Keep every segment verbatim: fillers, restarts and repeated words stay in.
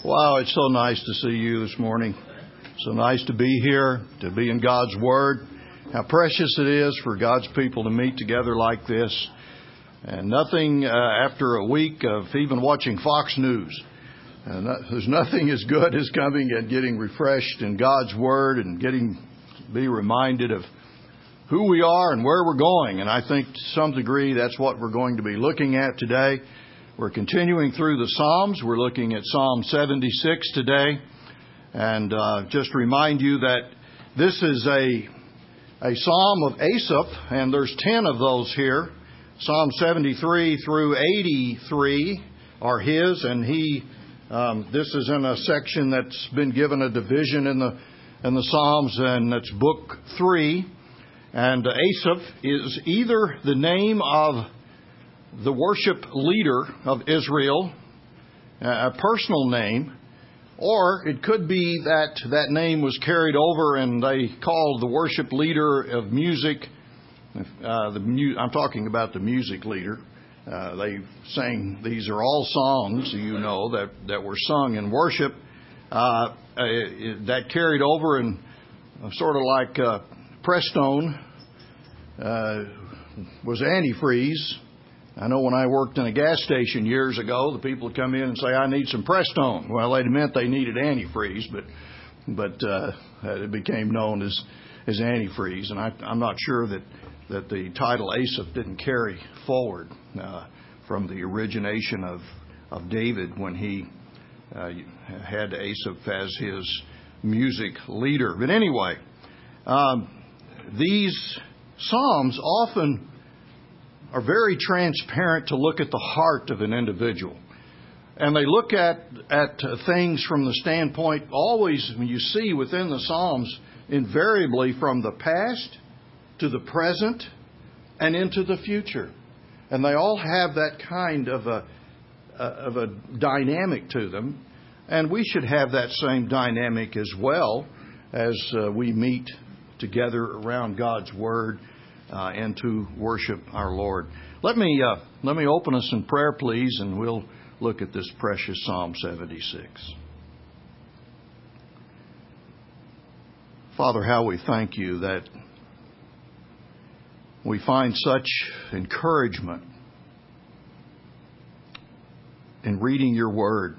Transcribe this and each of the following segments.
Wow, it's so nice to see you this morning. So nice to be here, to be in God's Word. How precious it is for God's people to meet together like this. And nothing uh, after a week of even watching Fox News. Uh, not, there's nothing as good as coming and getting refreshed in God's Word and getting be reminded of who we are and where we're going. And I think to some degree that's what we're going to be looking at today. We're continuing through the Psalms. We're looking at Psalm seventy-six today. And uh, just remind you that this is a a Psalm of Asaph, and there's ten of those here. Psalm seventy-three through eighty-three are his, and he um, this is in a section that's been given a division in the in the Psalms, and it's book three. And Asaph is either the name of the worship leader of Israel, a personal name, or it could be that that name was carried over and they called the worship leader of music. Uh, the mu- I'm talking about the music leader. Uh, they sang, these are all songs, you know, that, that were sung in worship. Uh, uh, that carried over and uh, sort of like uh, Prestone uh, was antifreeze. I know when I worked in a gas station years ago, the people would come in and say, I need some Prestone. Well, it meant they needed antifreeze, but but uh, it became known as, as antifreeze. And I, I'm not sure that, that the title Asaph didn't carry forward uh, from the origination of, of David when he uh, had Asaph as his music leader. But anyway, um, these Psalms often are very transparent to look at the heart of an individual. And they look at, at things from the standpoint, always when you see within the Psalms, invariably from the past to the present and into the future. And they all have that kind of a, of a dynamic to them. And we should have that same dynamic as well as uh, we meet together around God's Word Uh, and to worship our Lord. Let me uh, let me open us in prayer, please, and we'll look at this precious Psalm seventy-six. Father, how we thank you that we find such encouragement in reading your Word.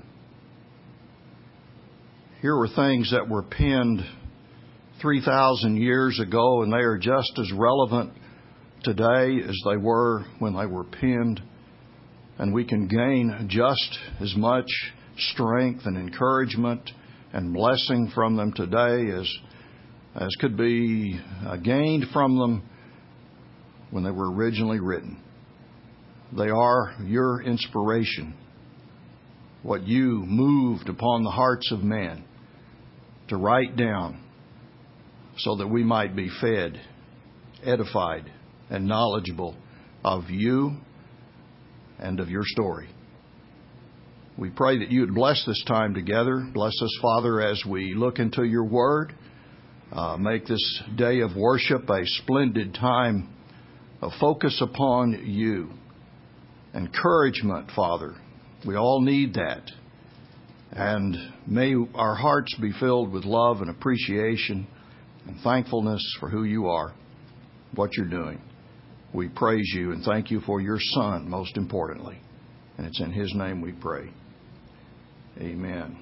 Here were things that were penned three thousand years ago, and they are just as relevant today as they were when they were penned. And we can gain just as much strength and encouragement and blessing from them today as, as could be gained from them when they were originally written. They are your inspiration, what you moved upon the hearts of men to write down, so that we might be fed, edified, and knowledgeable of you and of your story. We pray that you would bless this time together. Bless us, Father, as we look into your Word. Uh, make this day of worship a splendid time of focus upon you. Encouragement, Father. We all need that. And may our hearts be filled with love and appreciation and thankfulness for who you are, what you're doing. We praise you and thank you for your Son, most importantly. And it's in his name we pray. Amen.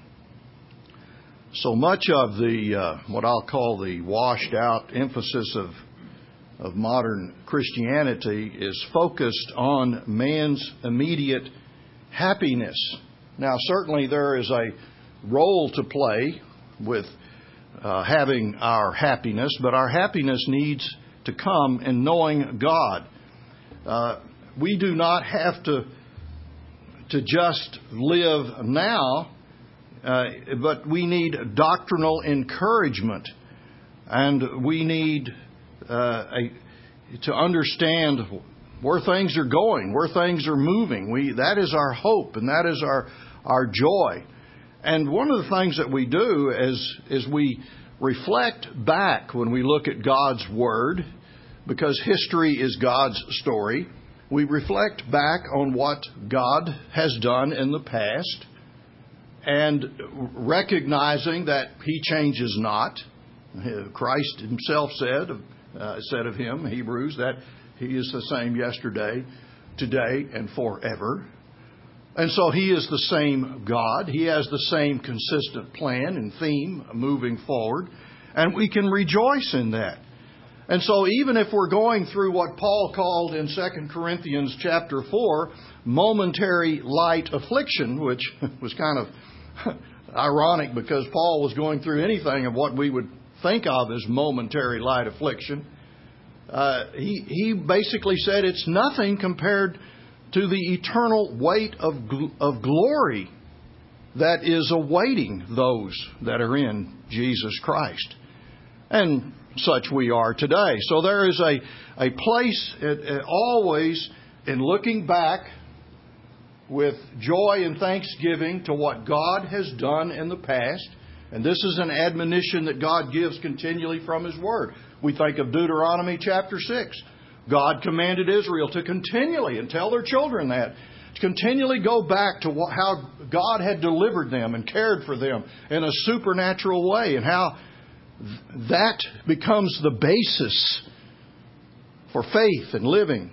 So much of the, uh, what I'll call the washed out emphasis of, of modern Christianity is focused on man's immediate happiness. Now, certainly there is a role to play with Uh, having our happiness, but our happiness needs to come in knowing God. Uh, we do not have to to just live now, uh, but we need doctrinal encouragement, and we need uh, a, to understand where things are going, where things are moving. We that is our hope, and that is our our joy. And one of the things that we do is, is we reflect back when we look at God's Word, because history is God's story. We reflect back on what God has done in the past, and recognizing that He changes not. Christ Himself said, uh, said of Him, Hebrews, that He is the same yesterday, today, and forever. And so He is the same God. He has the same consistent plan and theme moving forward. And we can rejoice in that. And so even if we're going through what Paul called in Second Corinthians chapter four, momentary light affliction, which was kind of ironic because Paul was going through anything of what we would think of as momentary light affliction, uh, he, he basically said it's nothing compared to the eternal weight of, gl- of glory that is awaiting those that are in Jesus Christ. And such we are today. So there is a, a place it, it always in looking back with joy and thanksgiving to what God has done in the past. And this is an admonition that God gives continually from His Word. We think of Deuteronomy chapter six. God commanded Israel to continually, and tell their children that, to continually go back to what, how God had delivered them and cared for them in a supernatural way, and how that becomes the basis for faith and living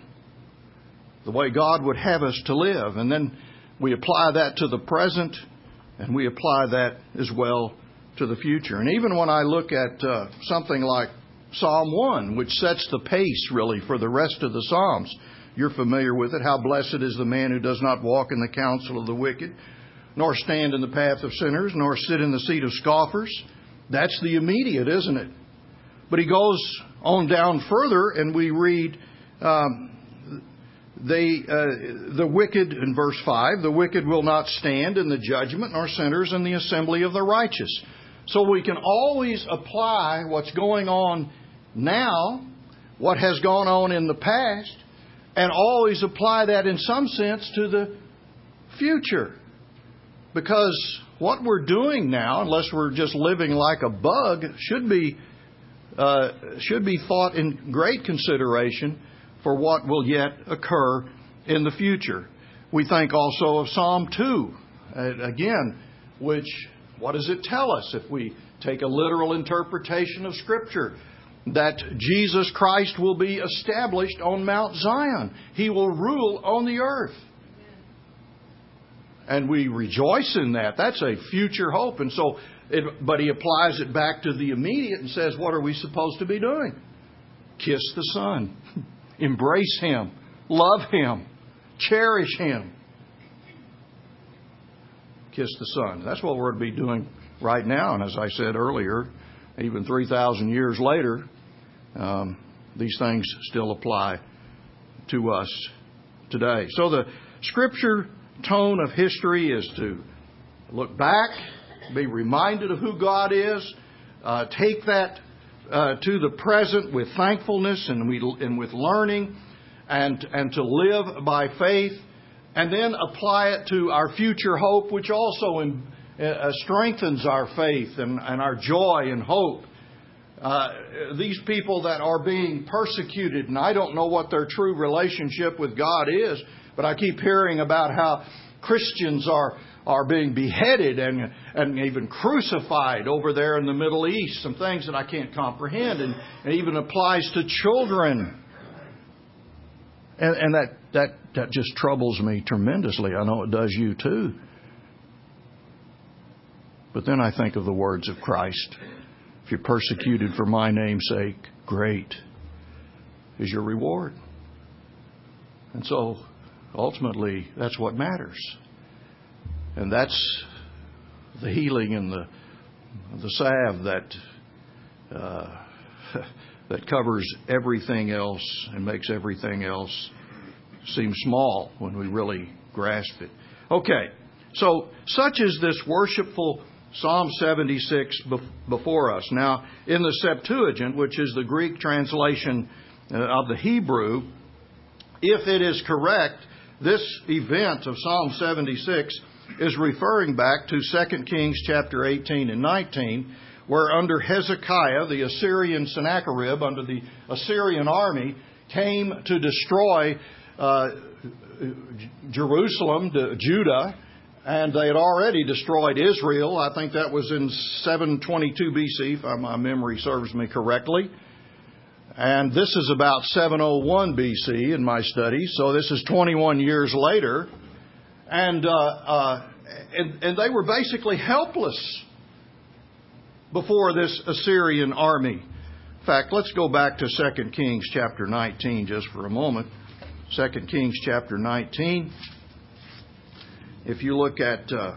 the way God would have us to live. And then we apply that to the present, and we apply that as well to the future. And even when I look at uh, something like Psalm one, which sets the pace really for the rest of the Psalms, you're familiar with it. How blessed is the man who does not walk in the counsel of the wicked, nor stand in the path of sinners, nor sit in the seat of scoffers. That's the immediate, isn't it? But he goes on down further, and we read um, they, uh, the wicked, in verse five, the wicked will not stand in the judgment, nor sinners in the assembly of the righteous. So we can always apply what's going on now, what has gone on in the past, and always apply that in some sense to the future. Because what we're doing now, unless we're just living like a bug, should be uh, should be thought in great consideration for what will yet occur in the future. We think also of Psalm two, uh, again, which, what does it tell us if we take a literal interpretation of Scripture? That Jesus Christ will be established on Mount Zion. He will rule on the earth. And we rejoice in that. That's a future hope. And so, it, but he applies it back to the immediate and says, what are we supposed to be doing? Kiss the Son. Embrace Him. Love Him. Cherish Him. Kiss the Son. That's what we're to be doing right now. And as I said earlier, even three thousand years later, um, these things still apply to us today. So the Scripture tone of history is to look back, be reminded of who God is, uh, take that uh, to the present with thankfulness and, we, and with learning, and, and to live by faith, and then apply it to our future hope, which also in, uh, strengthens our faith and, and our joy and hope. Uh, these people that are being persecuted, and I don't know what their true relationship with God is, but I keep hearing about how Christians are are being beheaded and and even crucified over there in the Middle East. Some things that I can't comprehend, and it even applies to children. And, and that, that, that just troubles me tremendously. I know it does you too. But then I think of the words of Christ. If you're persecuted for my name's sake, great is your reward. And so ultimately, that's what matters. And that's the healing and the the salve that uh, that covers everything else and makes everything else seem small when we really grasp it. Okay, so such is this worshipful Psalm seventy-six before us. Now, in the Septuagint, which is the Greek translation of the Hebrew, if it is correct, this event of Psalm seventy-six is referring back to Second Kings chapter eighteen and nineteen, where under Hezekiah, the Assyrian Sennacherib, under the Assyrian army, came to destroy uh, Jerusalem, Judah, And they had already destroyed Israel. I think that was in seven twenty-two B C, if my memory serves me correctly. And this is about seven oh one B C in my study, so this is twenty-one years later. And, uh, uh, and, and they were basically helpless before this Assyrian army. In fact, let's go back to Second Kings chapter nineteen just for a moment. Second Kings chapter nineteen. If you look at uh,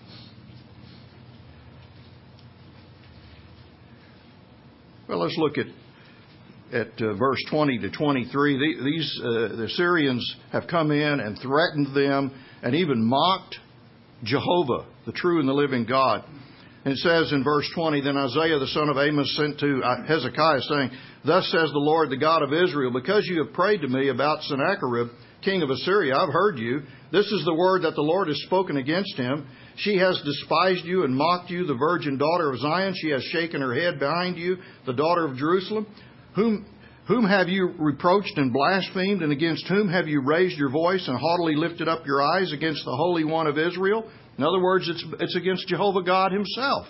well, let's look at at uh, verse twenty to twenty-three. These uh, the Assyrians have come in and threatened them and even mocked Jehovah, the true and the living God. And it says in verse twenty, then Isaiah the son of Amos sent to Hezekiah, saying, thus says the Lord, the God of Israel, because you have prayed to me about Sennacherib, king of Assyria, I've heard you. This is the word that the Lord has spoken against him. She has despised you and mocked you, the virgin daughter of Zion. She has shaken her head behind you, the daughter of Jerusalem. Whom, whom have you reproached and blasphemed, and against whom have you raised your voice and haughtily lifted up your eyes against the Holy One of Israel? In other words, it's, it's against Jehovah God himself.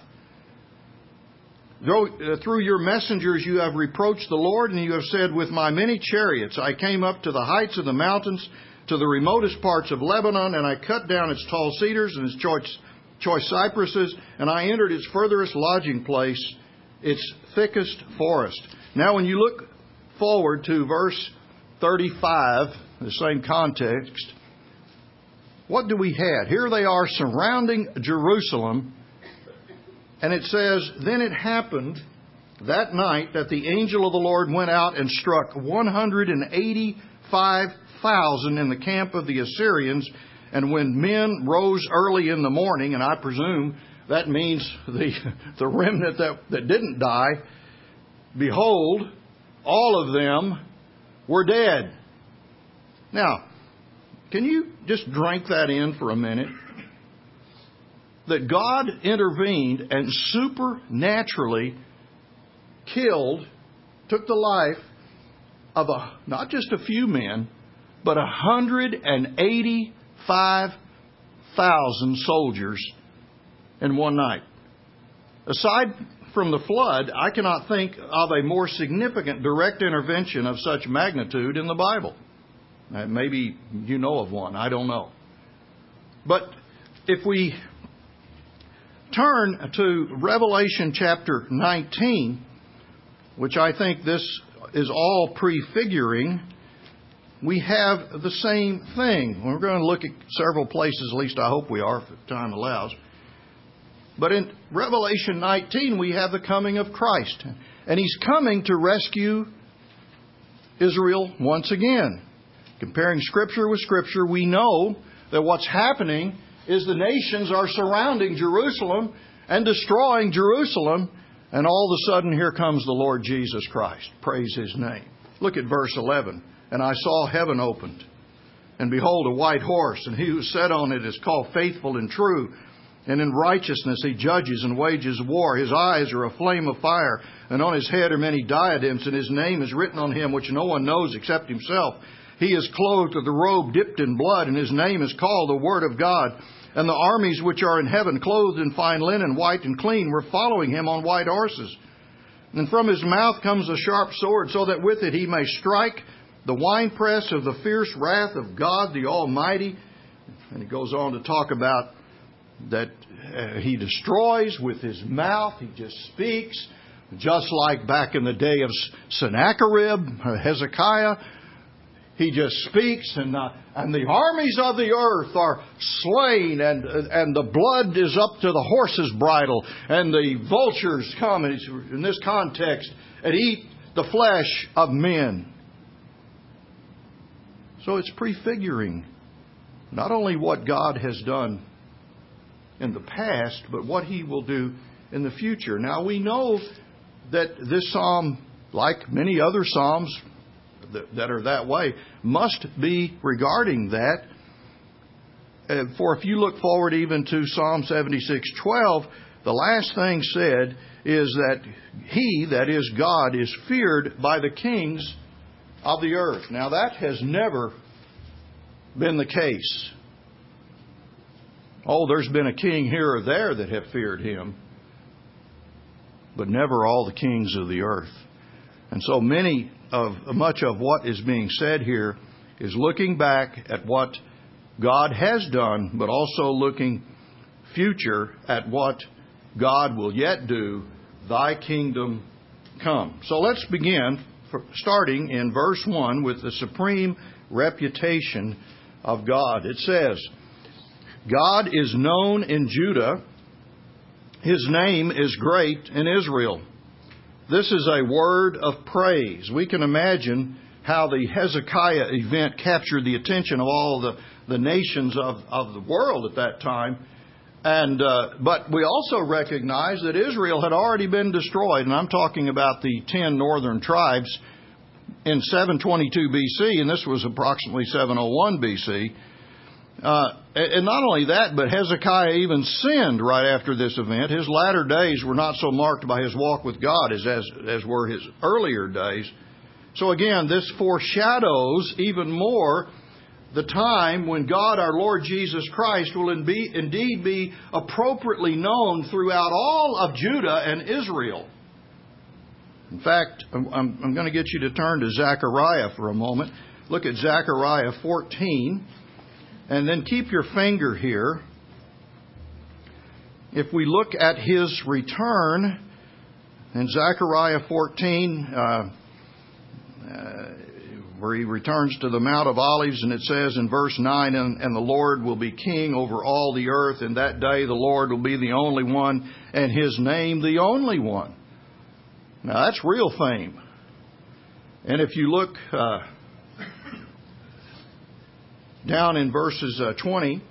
Through your messengers you have reproached the Lord, and you have said, with my many chariots I came up to the heights of the mountains, to the remotest parts of Lebanon, and I cut down its tall cedars and its choice, choice cypresses, and I entered its furthest lodging place, its thickest forest. Now when you look forward to verse thirty-five, the same context, what do we have? Here they are surrounding Jerusalem. And it says, then it happened that night that the angel of the Lord went out and struck one hundred eighty-five thousand in the camp of the Assyrians. And when men rose early in the morning, and I presume that means the, the remnant that, that didn't die, behold, all of them were dead. Now, can you just drink that in for a minute? That God intervened and supernaturally killed, took the life of a, not just a few men, but one hundred eighty-five thousand soldiers in one night. Aside from the flood, I cannot think of a more significant direct intervention of such magnitude in the Bible. Maybe you know of one. I don't know. But if we turn to Revelation chapter nineteen, which I think this is all prefiguring, we have the same thing. We're going to look at several places, at least I hope we are, if time allows. But in Revelation nineteen, we have the coming of Christ. And He's coming to rescue Israel once again. Comparing Scripture with Scripture, we know that what's happening is the nations are surrounding Jerusalem and destroying Jerusalem. And all of a sudden, here comes the Lord Jesus Christ. Praise His name. Look at verse eleven. And I saw heaven opened, and behold, a white horse, and he who sat on it is called Faithful and True. And in righteousness he judges and wages war. His eyes are a flame of fire, and on his head are many diadems, and his name is written on him, which no one knows except himself. He is clothed with a robe dipped in blood, and his name is called the Word of God. And the armies which are in heaven, clothed in fine linen, white and clean, were following him on white horses. And from his mouth comes a sharp sword, so that with it he may strike the winepress of the fierce wrath of God the Almighty. And he goes on to talk about that uh, he destroys with his mouth. He just speaks, just like back in the day of Sennacherib, Hezekiah. He just speaks, and uh, and the armies of the earth are slain, and and the blood is up to the horse's bridle, and the vultures come, and in this context, and eat the flesh of men. So it's prefiguring not only what God has done in the past, but what He will do in the future. Now we know that this psalm, like many other psalms that are that way, must be regarding that. For if you look forward even to Psalm seventy-six twelve, the last thing said is that He, that is God, is feared by the kings of the earth. Now that has never been the case. Oh, there's been a king here or there that have feared him, but never all the kings of the earth. And so many of much of what is being said here is looking back at what God has done, but also looking future at what God will yet do. Thy kingdom come. So let's begin starting in verse one with the supreme reputation of God. It says, God is known in Judah. His name is great in Israel. This is a word of praise. We can imagine how the Hezekiah event captured the attention of all the, the nations of, of the world at that time. And uh, but we also recognize that Israel had already been destroyed, and I'm talking about the ten northern tribes in seven twenty-two B C, and this was approximately seven oh one B C. Uh, and not only that, but Hezekiah even sinned right after this event. His latter days were not so marked by his walk with God as, as, as were his earlier days. So again, this foreshadows even more the time when God, our Lord Jesus Christ, will indeed be appropriately known throughout all of Judah and Israel. In fact, I'm, I'm going to get you to turn to Zechariah for a moment. Look at Zechariah fourteen. And then keep your finger here. If we look at his return in Zechariah fourteen, uh, uh, where he returns to the Mount of Olives, and it says in verse nine, and, and the Lord will be king over all the earth, and that day the Lord will be the only one, and his name the only one. Now that's real fame. And if you look uh, down in verses uh, twenty,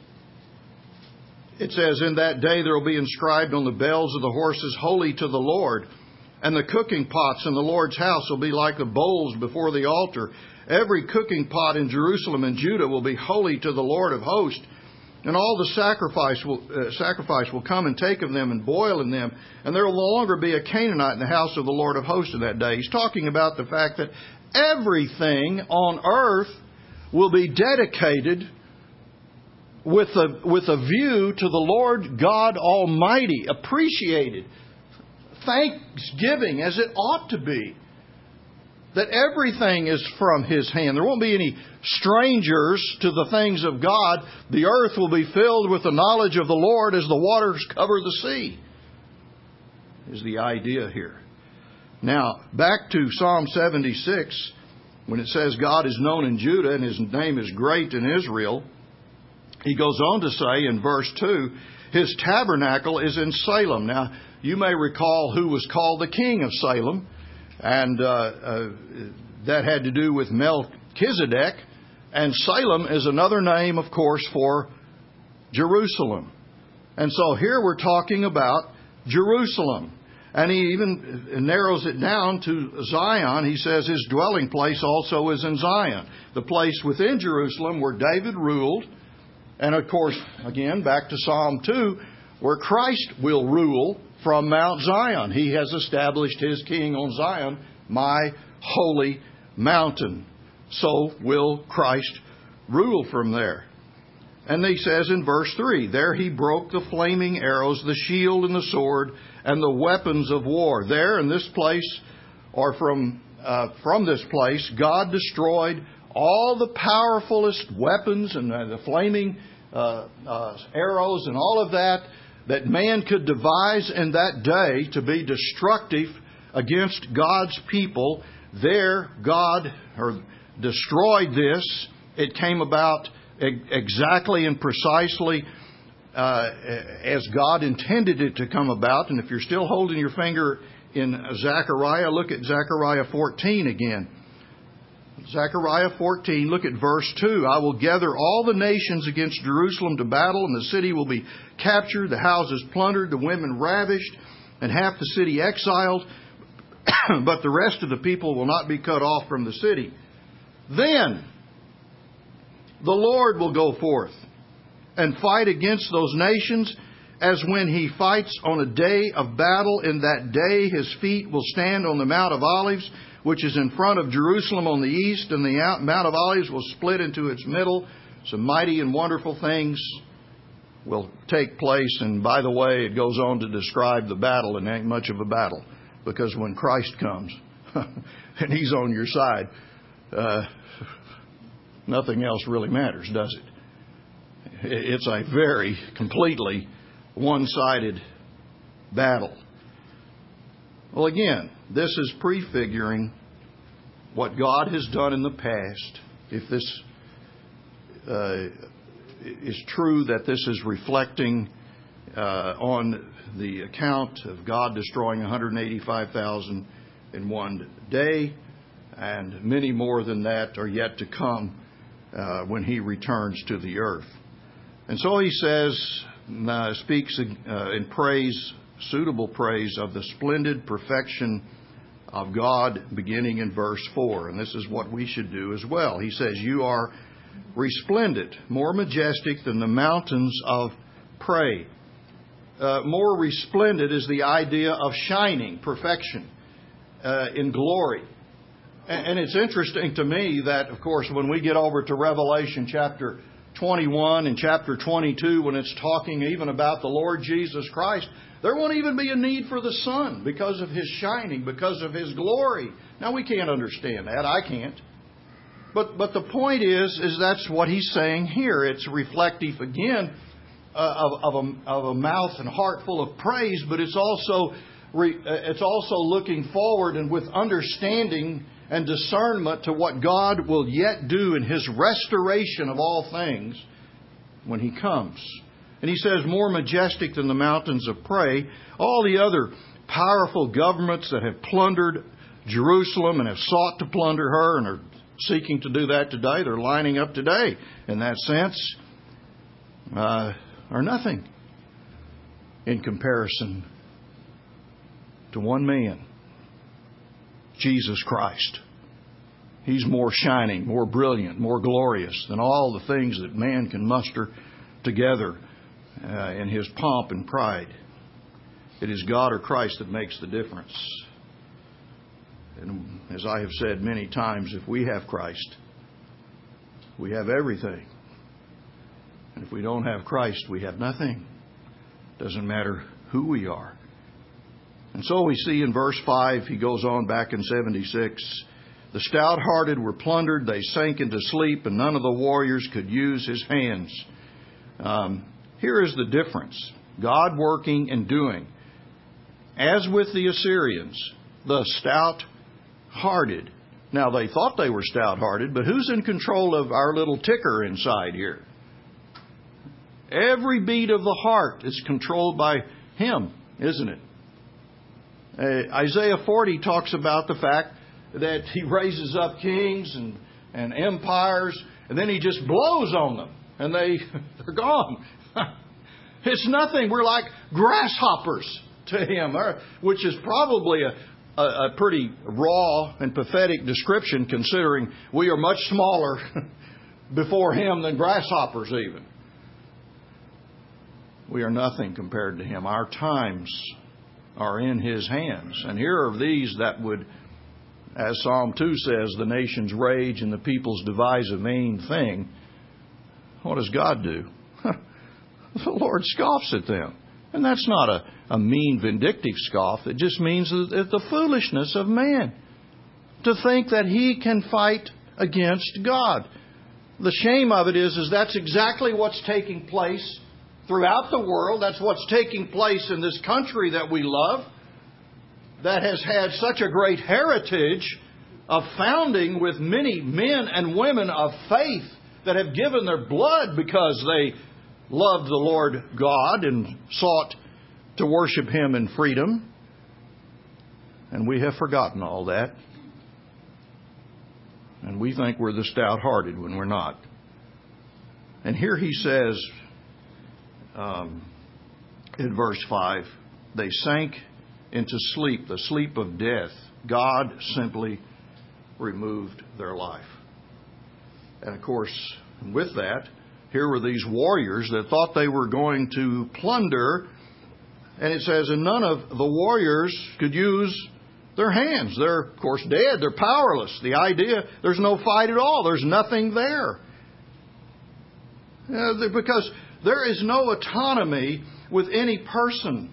it says, in that day there will be inscribed on the bells of the horses, holy to the Lord. And the cooking pots in the Lord's house will be like the bowls before the altar. Every cooking pot in Jerusalem and Judah will be holy to the Lord of hosts. And all the sacrifice will, uh, sacrifice will come and take of them and boil in them. And there will no longer be a Canaanite in the house of the Lord of hosts in that day. He's talking about the fact that everything on earth will be dedicated with a, with a view to the Lord God Almighty, appreciated, thanksgiving as it ought to be. That everything is from His hand. There won't be any strangers to the things of God. The earth will be filled with the knowledge of the Lord as the waters cover the sea, is the idea here. Now, back to Psalm seventy-six, when it says God is known in Judah and His name is great in Israel, he goes on to say in verse two, His tabernacle is in Salem. Now, you may recall who was called the king of Salem, and uh, uh, that had to do with Melchizedek. And Salem is another name, of course, for Jerusalem. And so here we're talking about Jerusalem. And he even narrows it down to Zion. He says his dwelling place also is in Zion, the place within Jerusalem where David ruled. And of course, again, back to Psalm two, where Christ will rule from Mount Zion. He has established His king on Zion, my holy mountain. So will Christ rule from there. And he says in verse three, there He broke the flaming arrows, the shield and the sword, and the weapons of war. There in this place, or from uh, from this place, God destroyed all the powerfulest weapons and uh, the flaming uh, uh, arrows and all of that that man could devise in that day to be destructive against God's people. There, God or destroyed this. It came about exactly and precisely uh, as God intended it to come about. And if you're still holding your finger in Zechariah, look at Zechariah fourteen again. Zechariah fourteen, look at verse two. I will gather all the nations against Jerusalem to battle, and the city will be captured, the houses plundered, the women ravished, and half the city exiled. But the rest of the people will not be cut off from the city. Then the Lord will go forth and fight against those nations as when He fights on a day of battle. In that day His feet will stand on the Mount of Olives, which is in front of Jerusalem on the east, and the Mount of Olives will split into its middle. Some mighty and wonderful things will take place. And by the way, it goes on to describe the battle, and it ain't much of a battle, because when Christ comes and He's on your side, uh, nothing else really matters, does it? It's a very completely one-sided battle. Well, again, this is prefiguring what God has done in the past. If this uh, is true, that this is reflecting uh, on the account of God destroying one hundred eighty-five thousand in one day, and many more than that are yet to come uh, when He returns to the earth. And so He says, uh, speaks uh, in praise, suitable praise of the splendid perfection of God, beginning in verse four. And this is what we should do as well. He says, you are resplendent, more majestic than the mountains of prey. Uh, more resplendent is the idea of shining, perfection, uh, in glory. And, and it's interesting to me that, of course, when we get over to Revelation chapter twenty-one and chapter twenty-two, when it's talking even about the Lord Jesus Christ, there won't even be a need for the sun because of His shining, because of His glory. Now, we can't understand that. I can't. But but the point is, is that's what He's saying here. It's reflective, again, uh, of, of, a, of a mouth and heart full of praise, but it's also, re, uh, it's also looking forward and with understanding and discernment to what God will yet do in His restoration of all things when He comes. And He says, more majestic than the mountains of prey. All the other powerful governments that have plundered Jerusalem and have sought to plunder her and are seeking to do that today, they're lining up today in that sense, uh, are nothing in comparison to one man, Jesus Christ. He's more shining, more brilliant, more glorious than all the things that man can muster together uh, in his pomp and pride. It is God or Christ that makes the difference. And as I have said many times, if we have Christ, we have everything. And if we don't have Christ, we have nothing. Doesn't matter who we are. And so we see in verse five, he goes on back in seventy-six, the stout-hearted were plundered, they sank into sleep, and none of the warriors could use his hands. Um, here is the difference. God working and doing. As with the Assyrians, the stout-hearted. Now, they thought they were stout-hearted, but who's in control of our little ticker inside here? Every beat of the heart is controlled by Him, isn't it? Uh, Isaiah forty talks about the fact that He raises up kings and, and empires, and then He just blows on them, and they, they're gone. It's nothing. We're like grasshoppers to Him, which is probably a, a, a pretty raw and pathetic description, considering we are much smaller before Him than grasshoppers even. We are nothing compared to Him. Our times are in His hands. And here are these that would, as Psalm two says, the nations rage and the peoples devise a vain thing. What does God do? The Lord scoffs at them. And that's not a, a mean, vindictive scoff. It just means that the foolishness of man to think that he can fight against God. The shame of it is, is that's exactly what's taking place throughout the world. That's what's taking place in this country that we love, that has had such a great heritage of founding with many men and women of faith that have given their blood because they loved the Lord God and sought to worship Him in freedom. And we have forgotten all that. And we think we're the stout-hearted when we're not. And here he says, um, in verse five, they sank into sleep, the sleep of death. God simply removed their life. And of course, with that, here were these warriors that thought they were going to plunder. And it says, and none of the warriors could use their hands. They're, of course, dead. They're powerless. The idea, there's no fight at all. There's nothing there. Uh, because There is no autonomy with any person.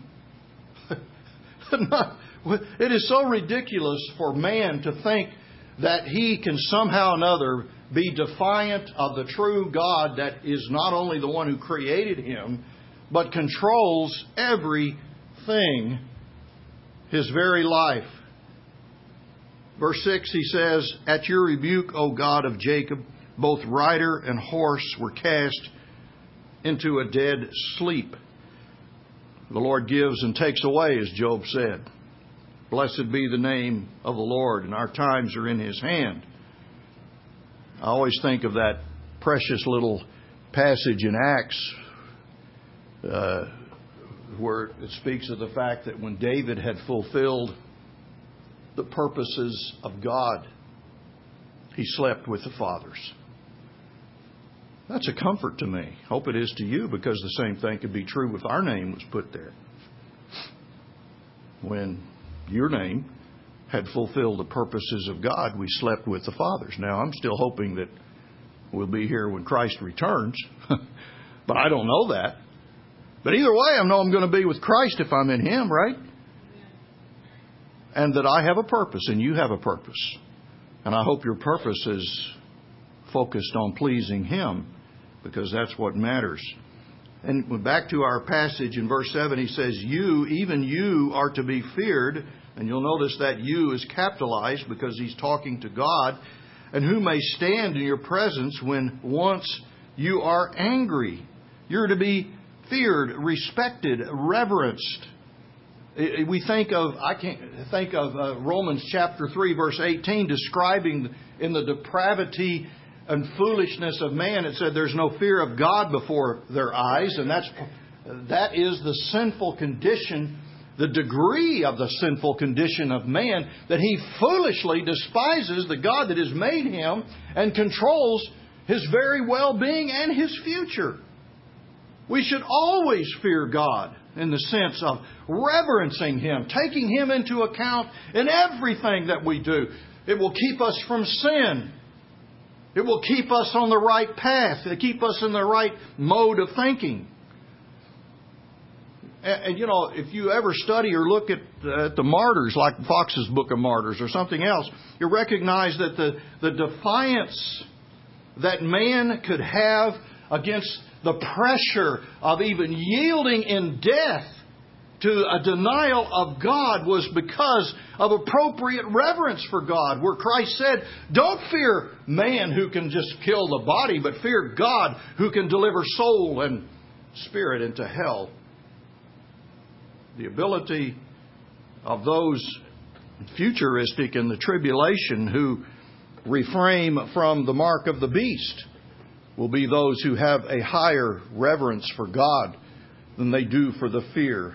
Not, it is so ridiculous for man to think that he can somehow or another be defiant of the true God that is not only the one who created him, but controls everything, his very life. Verse six, he says, "At your rebuke, O God of Jacob, both rider and horse were cast into a dead sleep. The Lord gives and takes away, as Job said. Blessed be the name of the Lord, and our times are in His hand." I always think of that precious little passage in Acts uh, where it speaks of the fact that when David had fulfilled the purposes of God, he slept with the fathers. That's a comfort to me. Hope it is to you, because the same thing could be true if our name was put there. When your name had fulfilled the purposes of God, we slept with the fathers. Now, I'm still hoping that we'll be here when Christ returns, but I don't know that. But either way, I know I'm going to be with Christ if I'm in Him, right? And that I have a purpose and you have a purpose. And I hope your purpose is focused on pleasing Him, because that's what matters. And back to our passage in verse seven, he says, "You, even you, are to be feared." And you'll notice that "you" is capitalized because he's talking to God. "And who may stand in your presence when once you are angry?" You're to be feared, respected, reverenced. We think of, I can't think of uh, Romans chapter three, verse eighteen, describing in the depravity and foolishness of man. It said there's no fear of God before their eyes. And that's that is the sinful condition, the degree of the sinful condition of man, that he foolishly despises the God that has made him and controls his very well-being and his future. We should always fear God in the sense of reverencing Him, taking Him into account in everything that we do. It will keep us from sin. It will keep us on the right path. It will keep us in the right mode of thinking. And, and you know, if you ever study or look at, uh, at the martyrs, like Fox's Book of Martyrs or something else, you recognize that the, the defiance that man could have against the pressure of even yielding in death to a denial of God was because of appropriate reverence for God, where Christ said, "Don't fear man who can just kill the body, but fear God who can deliver soul and spirit into hell." The ability of those futuristic in the tribulation who refrain from the mark of the beast will be those who have a higher reverence for God than they do for the fear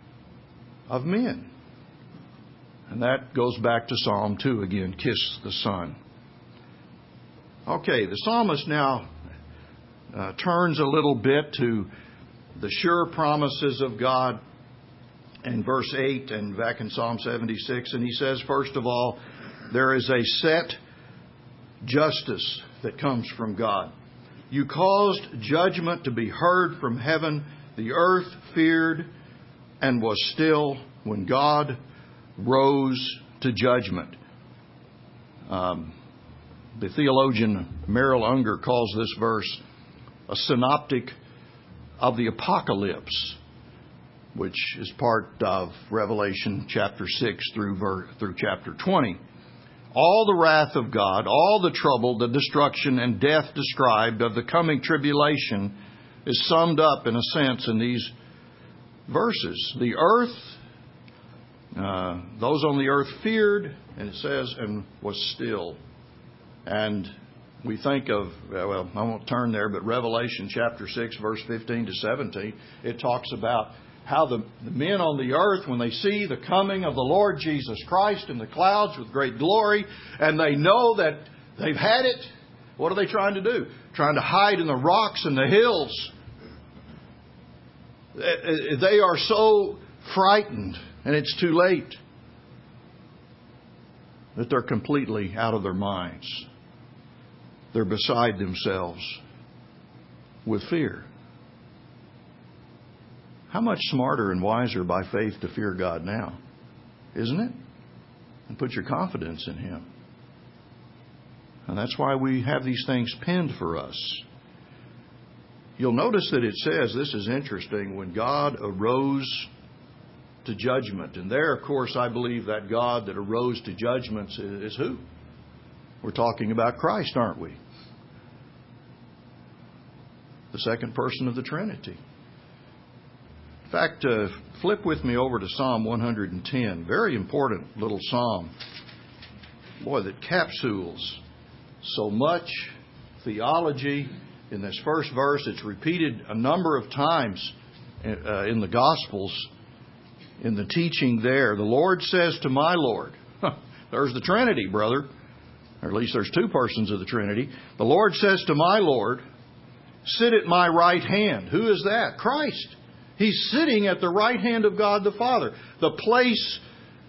of men. And that goes back to Psalm two again, "Kiss the Son." Okay, the psalmist now uh, turns a little bit to the sure promises of God in verse eight and back in Psalm seventy-six. And he says, first of all, there is a set justice that comes from God. "You caused judgment to be heard from heaven. The earth feared and was still when God rose to judgment." Um, the theologian Merrill Unger calls this verse a synoptic of the apocalypse, which is part of Revelation chapter six through, ver- through chapter twenty. All the wrath of God, all the trouble, the destruction and death described of the coming tribulation is summed up in a sense in these verses. The earth, uh, those on the earth feared, and it says, and was still. And we think of, well, I won't turn there, but Revelation chapter six, verse fifteen to seventeen, it talks about how the, the men on the earth, when they see the coming of the Lord Jesus Christ in the clouds with great glory, and they know that they've had it, what are they trying to do? Trying to hide in the rocks and the hills. They are so frightened, and it's too late, that they're completely out of their minds. They're beside themselves with fear. How much smarter and wiser by faith to fear God now, isn't it? And put your confidence in Him. And that's why we have these things penned for us. You'll notice that it says, this is interesting, when God arose to judgment. And there, of course, I believe that God that arose to judgments is who? We're talking about Christ, aren't we? The second person of the Trinity. In fact, uh, flip with me over to Psalm one hundred ten. Very important little psalm. Boy, that capsules so much theology in this first verse. It's repeated a number of times uh, in the Gospels, in the teaching there. The Lord says to my Lord, there's the Trinity, brother. Or at least there's two persons of the Trinity. The Lord says to my Lord, sit at my right hand. Who is that? Christ. He's sitting at the right hand of God the Father. The place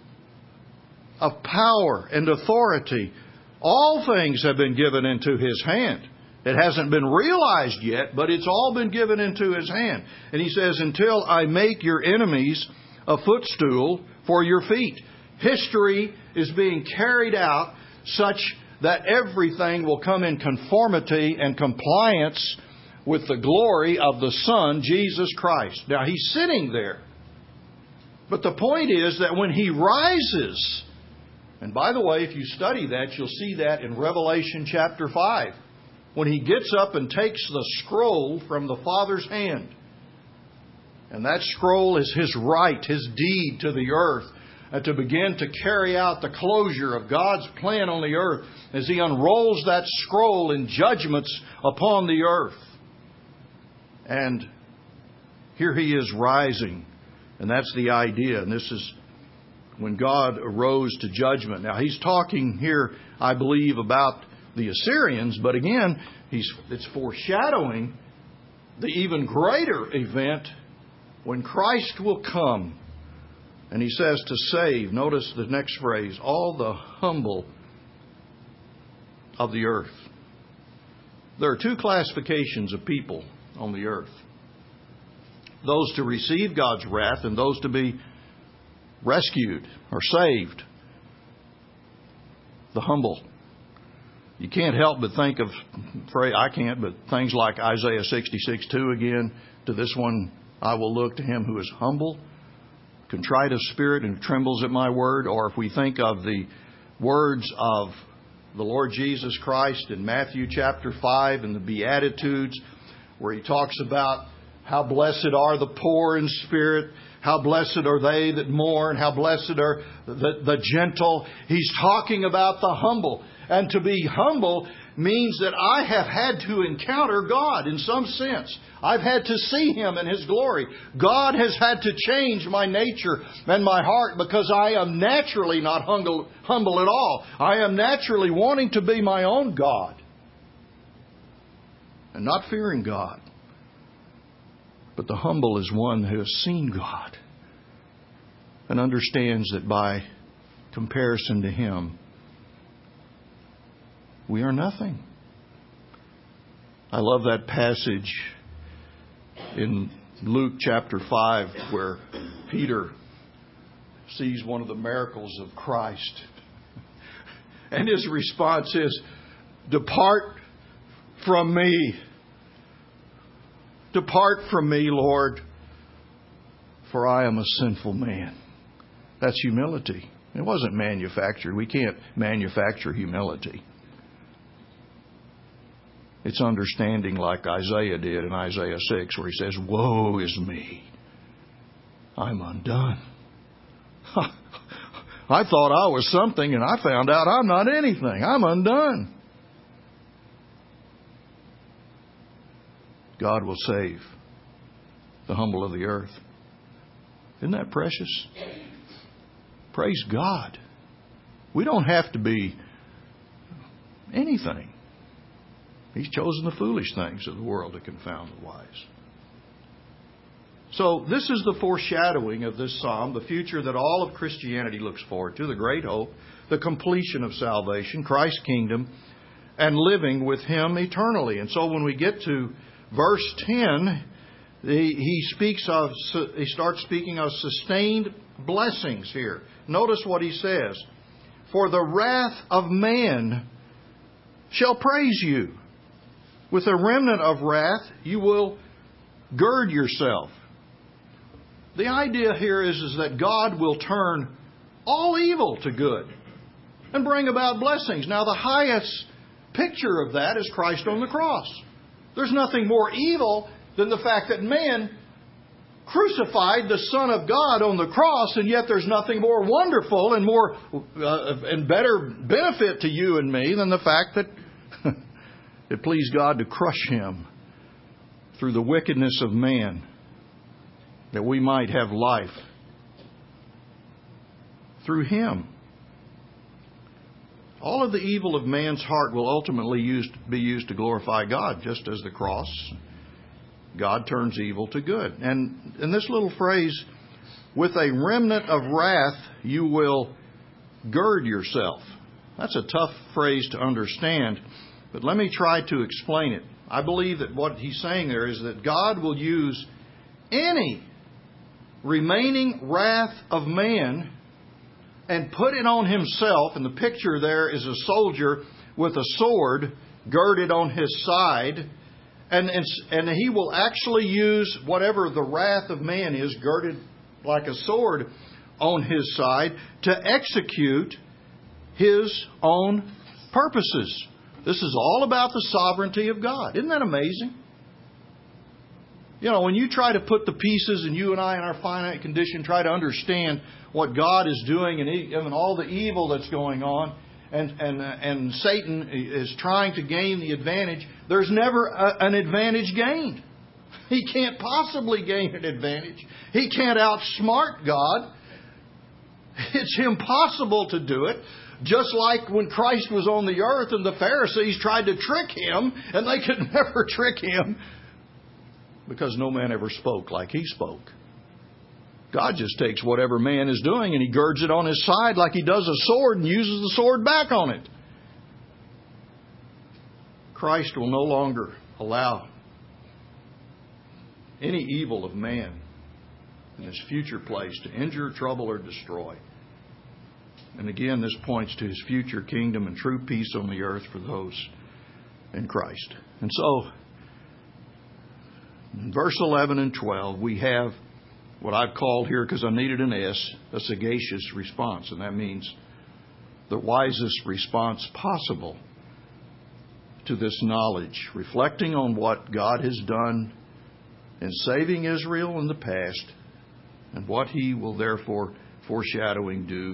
of power and authority. All things have been given into His hand. It hasn't been realized yet, but it's all been given into His hand. And He says, until I make your enemies a footstool for your feet. History is being carried out such that everything will come in conformity and compliance with the glory of the Son, Jesus Christ. Now, He's sitting there. But the point is that when He rises, and by the way, if you study that, you'll see that in Revelation chapter five. When He gets up and takes the scroll from the Father's hand. And that scroll is His right, His deed to the earth. And to begin to carry out the closure of God's plan on the earth as He unrolls that scroll in judgments upon the earth. And here He is rising. And that's the idea. And this is when God arose to judgment. Now, He's talking here, I believe, about the Assyrians. But again, he's it's foreshadowing the even greater event when Christ will come. And He says to save, notice the next phrase, all the humble of the earth. There are two classifications of people on the earth. Those to receive God's wrath and those to be rescued or saved. The humble. You can't help but think of, I can't, but things like Isaiah sixty-six two again. To this one I will look, to him who is humble, contrite of spirit, and trembles at my word. Or if we think of the words of the Lord Jesus Christ in Matthew chapter five and the Beatitudes, where He talks about how blessed are the poor in spirit, how blessed are they that mourn, how blessed are the, the gentle. He's talking about the humble. And to be humble means that I have had to encounter God in some sense. I've had to see Him in His glory. God has had to change my nature and my heart, because I am naturally not humble, humble at all. I am naturally wanting to be my own God and not fearing God. But the humble is one who has seen God and understands that by comparison to Him, we are nothing. I love that passage in Luke chapter five where Peter sees one of the miracles of Christ. And his response is, "Depart from me. Depart from me, Lord, for I am a sinful man." That's humility. It wasn't manufactured. We can't manufacture humility. It's understanding like Isaiah did in Isaiah six, where he says, "Woe is me. I'm undone. I thought I was something, and I found out I'm not anything. I'm undone." God will save the humble of the earth. Isn't that precious? Praise God. We don't have to be anything. He's chosen the foolish things of the world to confound the wise. So this is the foreshadowing of this psalm, the future that all of Christianity looks forward to, the great hope, the completion of salvation, Christ's kingdom, and living with Him eternally. And so when we get to verse ten, He, he speaks of, he starts speaking of sustained blessings here. Notice what he says. For the wrath of man shall praise you. With a remnant of wrath, you will gird yourself. The idea here is, is that God will turn all evil to good and bring about blessings. Now, the highest picture of that is Christ on the cross. There's nothing more evil than the fact that man crucified the Son of God on the cross, and yet there's nothing more wonderful and more uh, and better benefit to you and me than the fact that it pleased God to crush Him through the wickedness of man, that we might have life through Him. All of the evil of man's heart will ultimately used, be used to glorify God, just as the cross, God turns evil to good. And in this little phrase, with a remnant of wrath, you will gird yourself. That's a tough phrase to understand, but let me try to explain it. I believe that what he's saying there is that God will use any remaining wrath of man and put it on Himself. And the picture there is a soldier with a sword girded on his side. And, and, and He will actually use whatever the wrath of man is, girded like a sword on His side, to execute His own purposes. This is all about the sovereignty of God. Isn't that amazing? You know, when you try to put the pieces, and you and I in our finite condition try to understand what God is doing and, he, and all the evil that's going on, and, and, and Satan is trying to gain the advantage, there's never a, an advantage gained. He can't possibly gain an advantage. He can't outsmart God. It's impossible to do it. Just like when Christ was on the earth and the Pharisees tried to trick Him, and they could never trick Him because no man ever spoke like He spoke. God just takes whatever man is doing and He girds it on his side like He does a sword and uses the sword back on it. Christ will no longer allow any evil of man in His future place to injure, trouble, or destroy. And again, this points to His future kingdom and true peace on the earth for those in Christ. And so, in verse eleven and twelve, we have what I've called here, because I needed an S, a sagacious response. And that means the wisest response possible to this knowledge, reflecting on what God has done in saving Israel in the past and what He will therefore, foreshadowing, do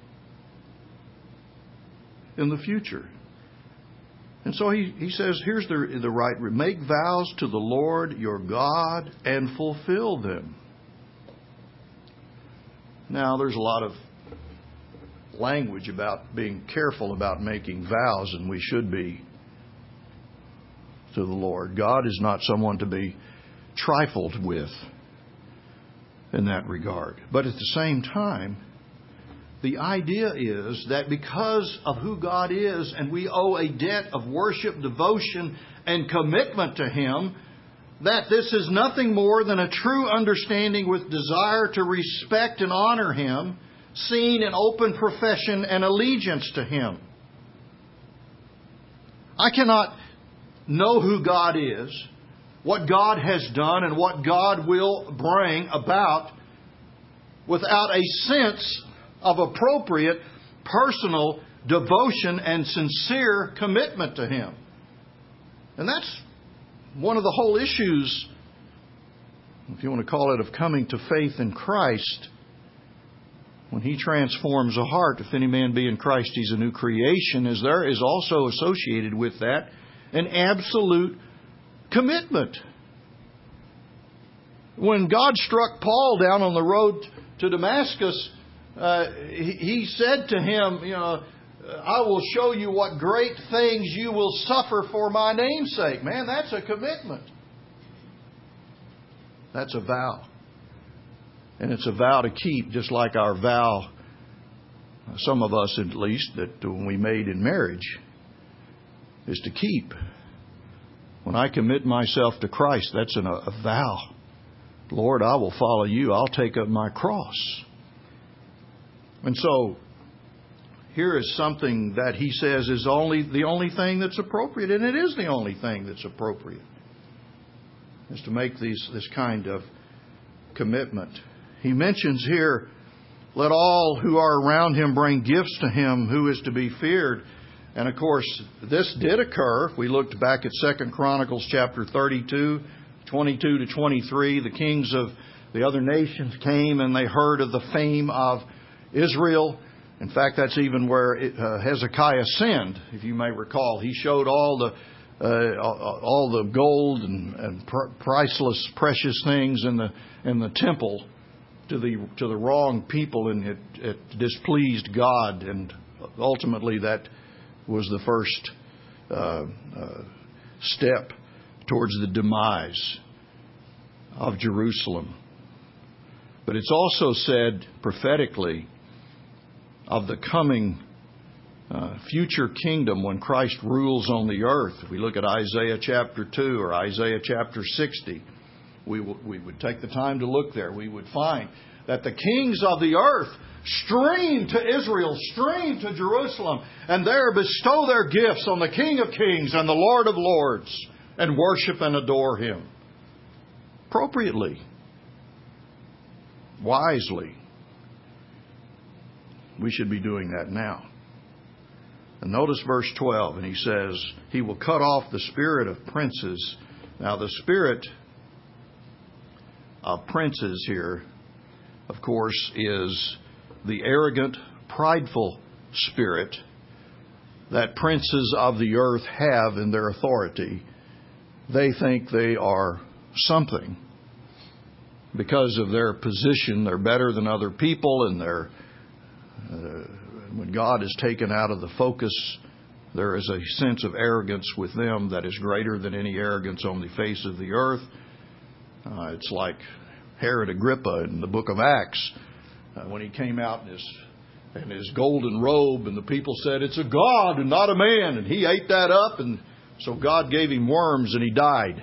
in the future. And so he, he says, here's the, the right, make vows to the Lord your God and fulfill them. Now, there's a lot of language about being careful about making vows, and we should be to the Lord. God is not someone to be trifled with in that regard. But at the same time, the idea is that because of who God is, and we owe a debt of worship, devotion, and commitment to Him, that this is nothing more than a true understanding with desire to respect and honor Him, seen in open profession and allegiance to Him. I cannot know who God is, what God has done, and what God will bring about without a sense of appropriate personal devotion and sincere commitment to Him. And that's one of the whole issues, if you want to call it, of coming to faith in Christ. When He transforms a heart, if any man be in Christ, he's a new creation, as there is also associated with that an absolute commitment. When God struck Paul down on the road to Damascus, uh, he, he said to him, you know, I will show you what great things you will suffer for my name's sake. Man, that's a commitment. That's a vow. And it's a vow to keep, just like our vow, some of us at least, that when we made in marriage, is to keep. When I commit myself to Christ, that's an, a vow Lord, I will follow you. I'll take up my cross. And so here is something that he says is only the only thing that's appropriate, and it is the only thing that's appropriate, is to make these this kind of commitment. He mentions here, let all who are around him bring gifts to him who is to be feared. And of course, this did occur. If we looked back at Second Chronicles chapter thirty-two, twenty-two to twenty-three, the kings of the other nations came and they heard of the fame of Israel. In fact, that's even where it, uh, Hezekiah sinned, if you may recall. He showed all the uh, all the gold and, and pr- priceless, precious things in the in the temple to the to the wrong people, and it, it displeased God, and ultimately that was the first uh, uh, step towards the demise of Jerusalem. But it's also said prophetically of the coming uh, future kingdom when Christ rules on the earth. If we look at Isaiah chapter two or Isaiah chapter sixty, we, w- we would take the time to look there. We would find that the kings of the earth stream to Israel, stream to Jerusalem, and there bestow their gifts on the King of Kings and the Lord of Lords, and worship and adore Him. Appropriately. Wisely. We should be doing that now. And notice verse twelve, and he says, He will cut off the spirit of princes. Now the spirit of princes here, of course, is the arrogant, prideful spirit that princes of the earth have in their authority. They think they are something. Because of their position, they're better than other people, and they're, uh, when God is taken out of the focus, there is a sense of arrogance with them that is greater than any arrogance on the face of the earth. Uh, it's like Herod Agrippa in the book of Acts, uh, when he came out in his, in his golden robe, and the people said, it's a god and not a man, and he ate that up, and so God gave him worms and he died.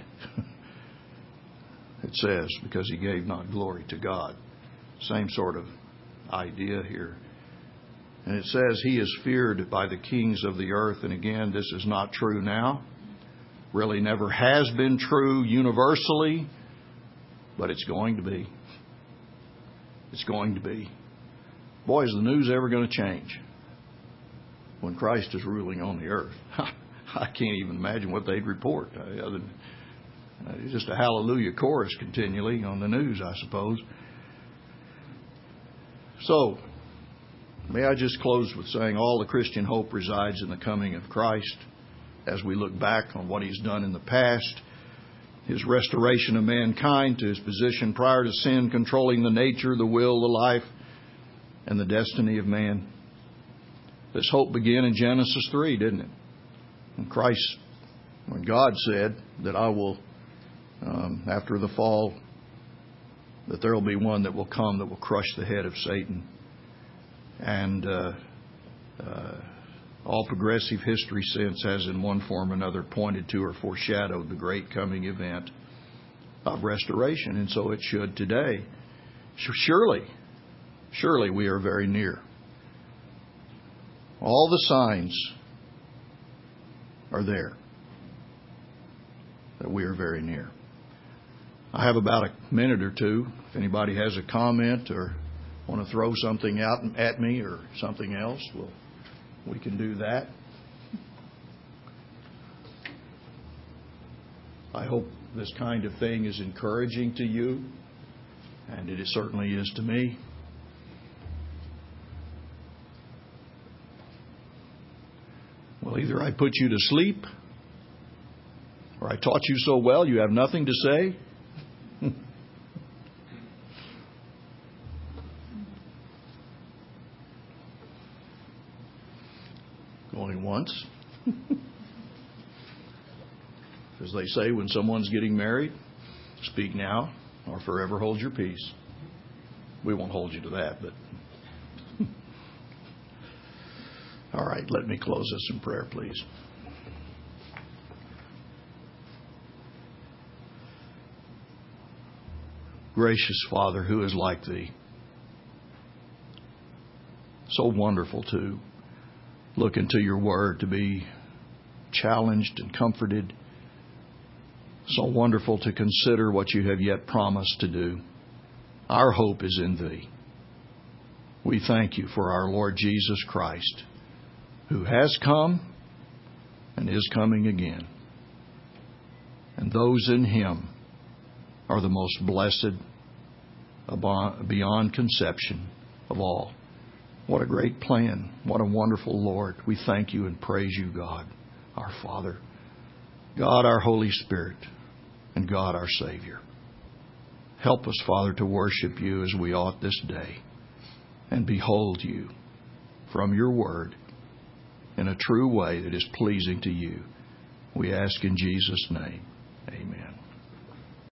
It says, because he gave not glory to God. Same sort of idea here. And it says he is feared by the kings of the earth. And again, this is not true now. Really never has been true universally. But it's going to be. It's going to be. Boy, is the news ever going to change when Christ is ruling on the earth? I can't even imagine what they'd report. Other than It's just a hallelujah chorus continually on the news, I suppose. So, may I just close with saying all the Christian hope resides in the coming of Christ as we look back on what He's done in the past, His restoration of mankind to His position prior to sin, controlling the nature, the will, the life, and the destiny of man. This hope began in Genesis three, didn't it? When Christ, when God said that I will Um, after the fall, that there will be one that will come that will crush the head of Satan. And uh, uh, all progressive history since has in one form or another pointed to or foreshadowed the great coming event of restoration. And so it should today. Surely, surely we are very near. All the signs are there that we are very near. I have about a minute or two. If anybody has a comment or want to throw something out at me or something else, well, we can do that. I hope this kind of thing is encouraging to you, and it certainly is to me. Well, either I put you to sleep, or I taught you so well you have nothing to say. Going once. As they say when someone's getting married, speak now or forever hold your peace. We won't hold you to that, but all right, let me close this in prayer, please. Gracious Father, who is like Thee? So wonderful to look into Your Word, to be challenged and comforted. So wonderful to consider what You have yet promised to do. Our hope is in Thee. We thank You for our Lord Jesus Christ, who has come and is coming again. And those in Him are the most blessed beyond conception of all. What a great plan. What a wonderful Lord. We thank You and praise You, God, our Father, God, our Holy Spirit, and God, our Savior. Help us, Father, to worship You as we ought this day and behold You from Your Word in a true way that is pleasing to You. We ask in Jesus' name. Amen.